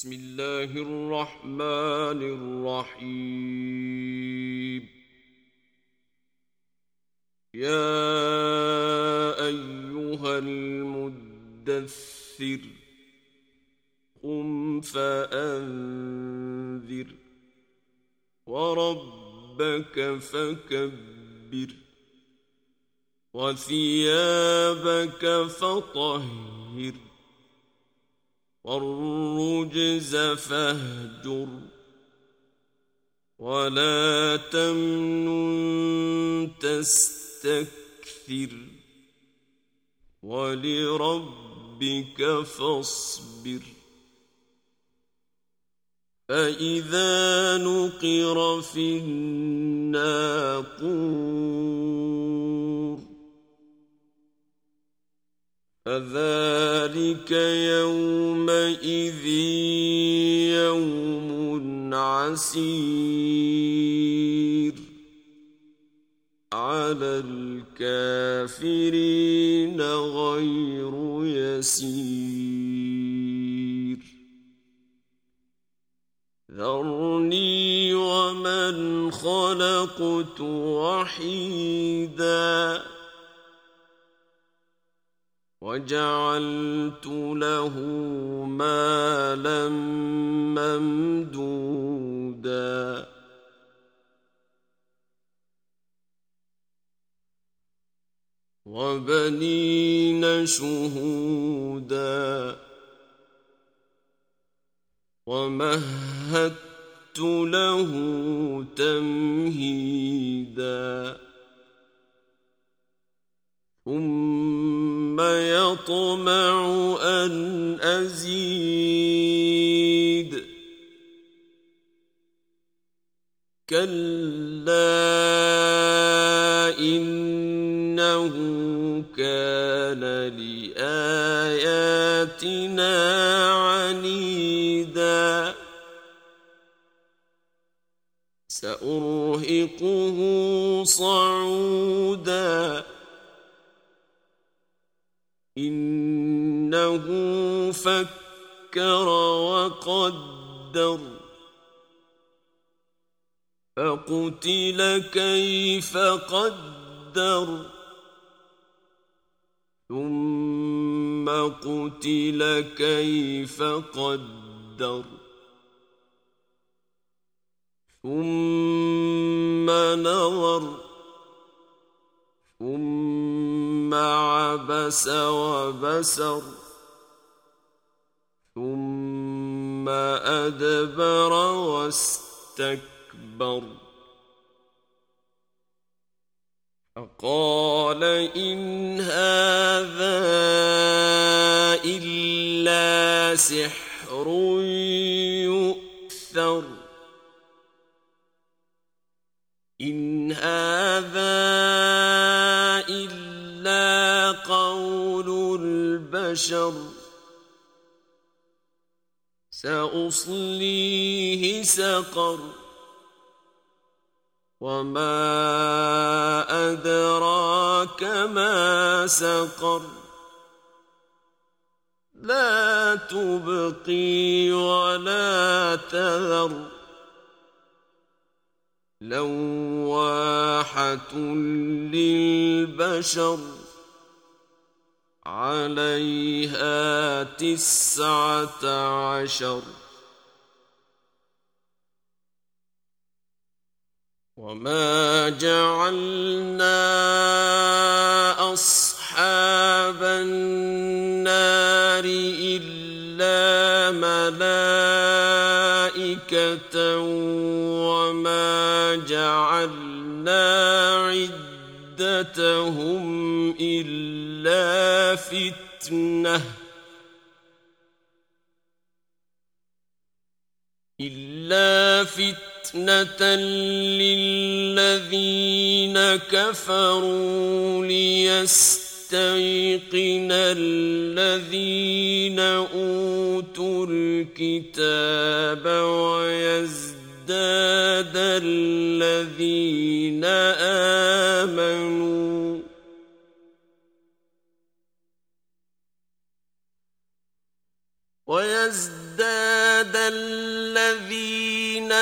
بسم الله الرحمن الرحيم. يا أيها المدثر قم فأنذر وربك فكبر وثيابك فطهر والرجز فاهجر ولا تمنن تستكثر ولربك فاصبر. فإذا نقر في الناقور فذلك يومئذ يوم عسير على الكافرين غير يسير. ذرني ومن خلقت وحيدا وجعلت له مالا ممدودا وبنين شهودا ومهدت له تمهيدا ثم يطمع أن أزيد كلا إنه كان لآياتنا عنيدا سأرهقه صعودا إنه فكر وقدر فقتل كيف قدر ثم قتل كيف قدر ثم نظر ثم عبس وبسر ثم أدبر واستكبر فقال إن هذا إلا سحر يؤثر إن هذا إلا قول البشر سأصليه سقر وما أدراك ما سقر لا تبقي ولا تذر لواحة للبشر عليها 19 وما جعلنا أصحاب النار إلا ملائكة وما جعلنا عدتهم إلا فتنة للذين كفروا ليستيقن الذين أوتوا الكتاب ويزداد الذين آمنوا ويزداد الذين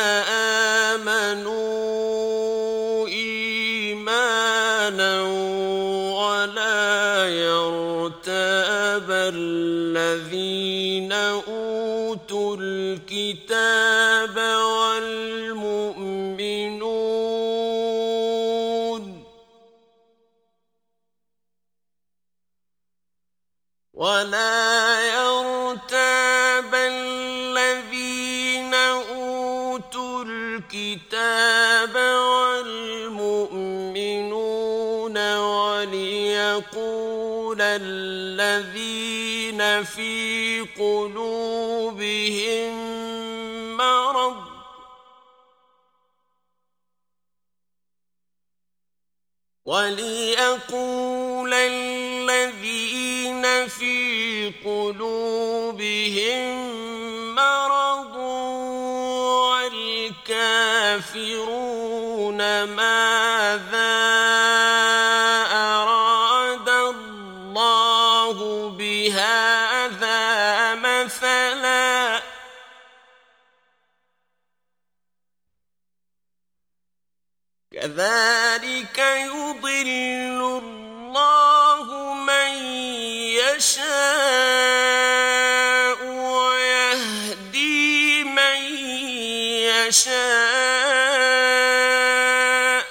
آمنوا إيمانا ولا يرتاب الذين أوتوا الكتاب والمؤمنون وليقول الذين في قلوبهم مرض والكافرون ماذا أراد الله بهذا مثلا كذلك يضل الله من يشاء ويهدي من يشاء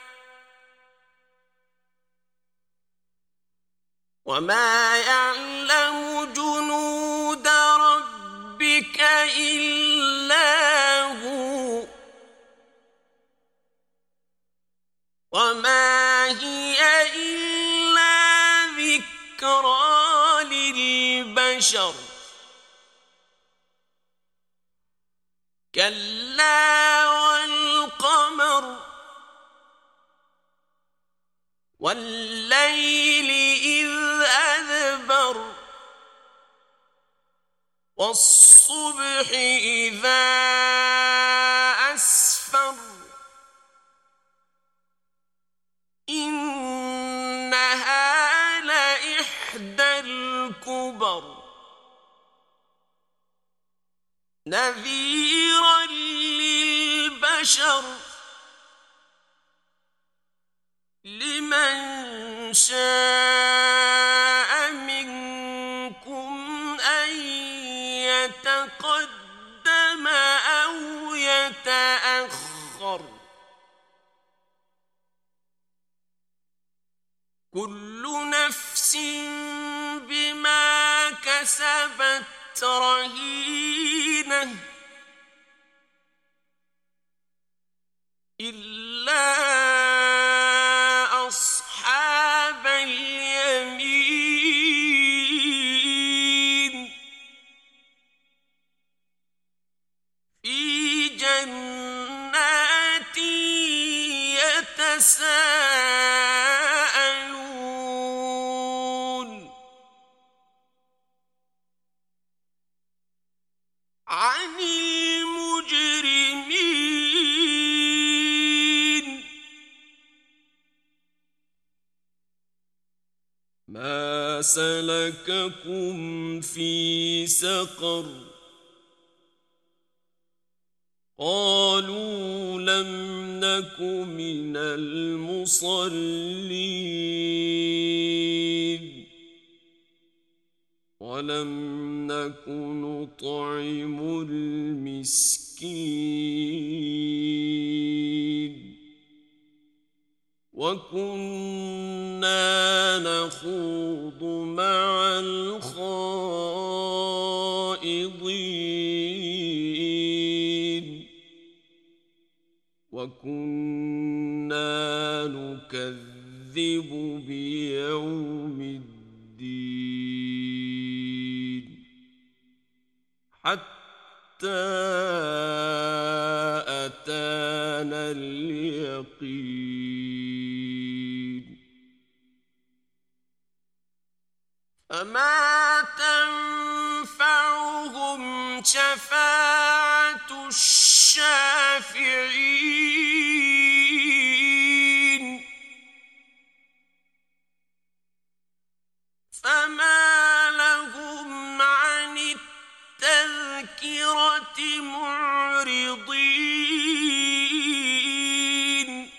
وما يعلم جنود ربك إلا هو وما هي إلا ذكرى للبشر كلا والقمر والليل إذ أدبر والصبح إذا أسفر إنها لإحدى الكبر نذيرا للبشر لمن شاء منكم أن يتقدم أو يتأخر كل نفس بما كسبت رهينة إلا أصحاب اليمين في جنات يتساءلون عن المجرمين ما سلككم في سقر قالوا لم نك من المصلين ولم نك نطعم المسكين وكنا نخوض مع الخائضين وكنا نكذب بيوم الدين حتى أتانا اليقين فما تنفعهم شفاعة الشافعين فما لهم عن معرضين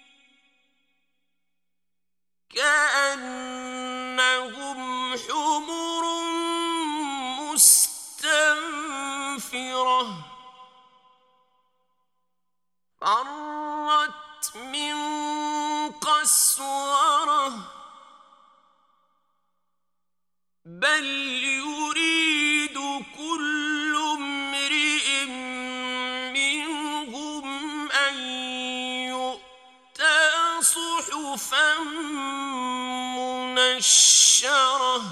كأنهم حمر مستنفرة فرت من قسورة بل يريد كل امرئ منهم أن يؤتى صحفا منشرة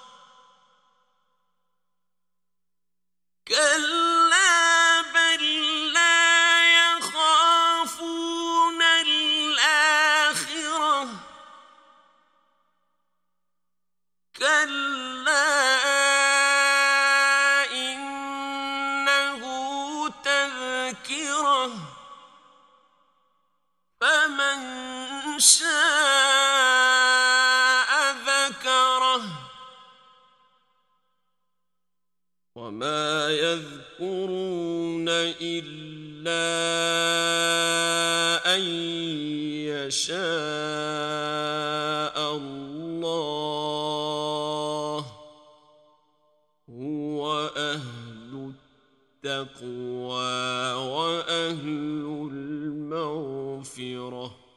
كلا بل لا يخافون الآخرة كلا إنه تذكرة فمن شاء ذكره وما يذكرون إلا أن يشاء الله هو أهل التقوى وأهل المغفرة